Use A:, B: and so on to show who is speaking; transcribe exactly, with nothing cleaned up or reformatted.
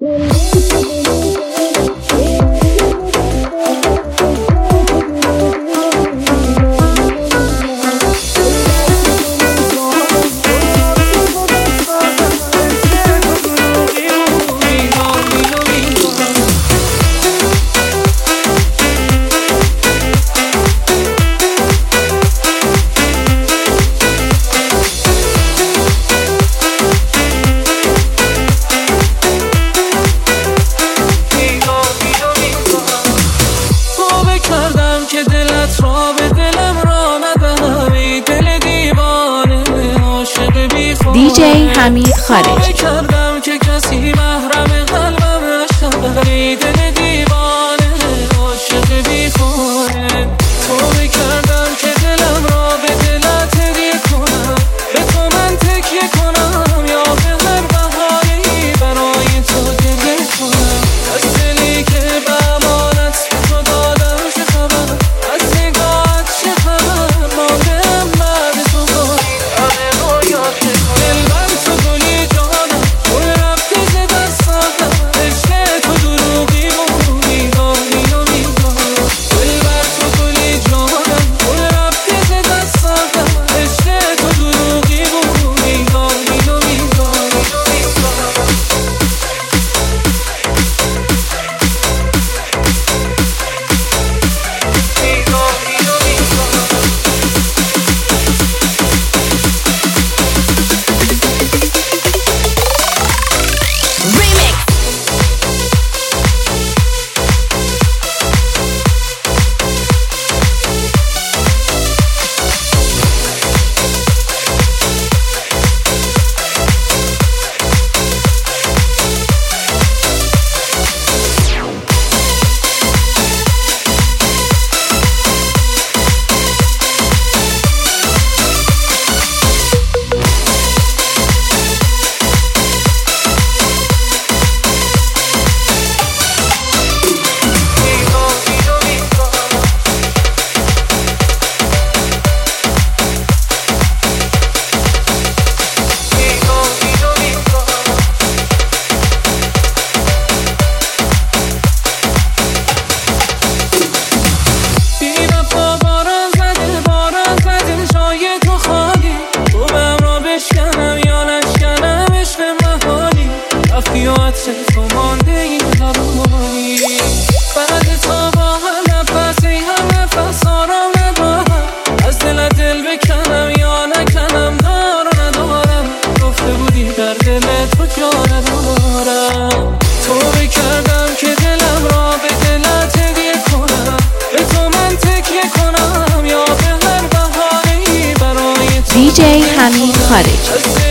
A: دی جی حمید خارجی.
B: کردم که کسی محرم قلبم نشد، دل دیوانه عاشق بیخونه. تو کردم که دلم را به دلت هدیه کنم، به تو من تکیه کنم یا به هر بهانه‌ای برای تو گریه کنم. از دلی که به امانت تو دادم چه خبر، از نگاهت چه خبر، ماندم بعد تو باری همه رویات که دل بر تو گلی جانم، گل رفته ز دستاتم، عشق تو دروغی بود میدانی و میدانم. دل بر تو گلی جانم، گل رفته ز دستاتم، عشق تو دروغی بود میدانی و میدانم. تو مانده این زبانی بعد تا با هم نفسی هم نفس آرام ندارم، از دل دل بکنم یا نکنم دار و ندارم. گفته بودی در دل تو جا ندارم، تو بکردم که دلم را به دلت هدیه کنم، به تو من تکیه کنم یا به هر بهانه‌ای برای تو.
A: دی جی حمید خارجی.